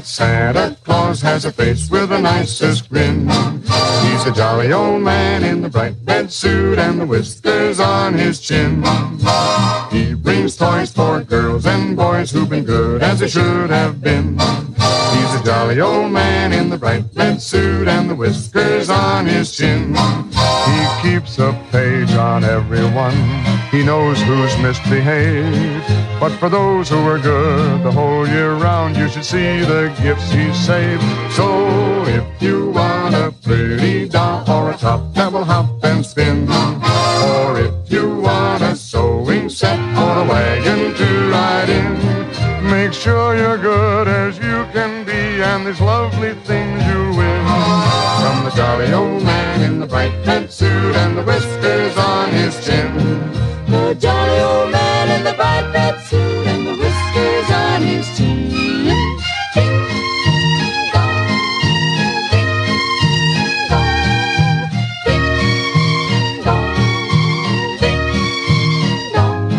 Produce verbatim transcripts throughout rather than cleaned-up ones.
Santa Claus has a face with the nicest grin. He's a jolly old man in the bright red suit and the whiskers on his chin. He brings toys for girls and boys who've been good as they should have been. He's a jolly old man in the bright red suit and the whiskers on his chin. He keeps a page on everyone. He knows who's misbehaved. But for those who are good the whole year round, you should see the gifts he saved. So if you want a pretty doll or a top that will hop and spin, or if you want a sewing set or a wagon to ride in, make sure you're good as you can be, and these lovely things you'll win. From the jolly old man in the bright red suit and the whiskers on his chin. The jolly old man in the bright red suit and the whiskers on his chin. Ding dong, ding dong, ding dong, ding dong.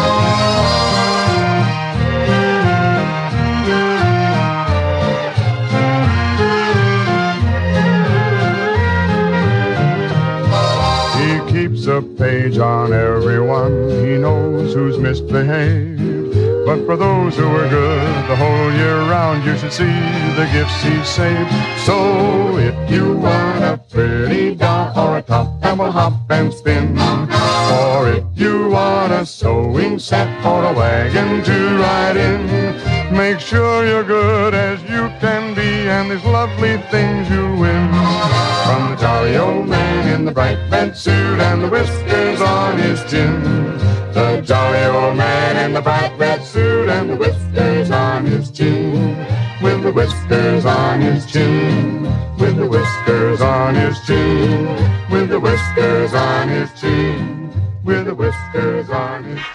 He keeps a page on everyone. He knows who's misbehaved. But for those who are good the whole year round, you should see the gifts he saved. So if you want a pretty doll or a top that will hop and spin, or if you want a sewing set or a wagon to ride in, make sure you're good as you can be, and these lovely things you'll win. From the jolly old man in the bright red suit and the whiskers on his chin. The jolly old man in the bright red suit and the whiskers on his chin. With the whiskers on his chin. With the whiskers on his chin. With the whiskers on his chin. With the whiskers on his chin.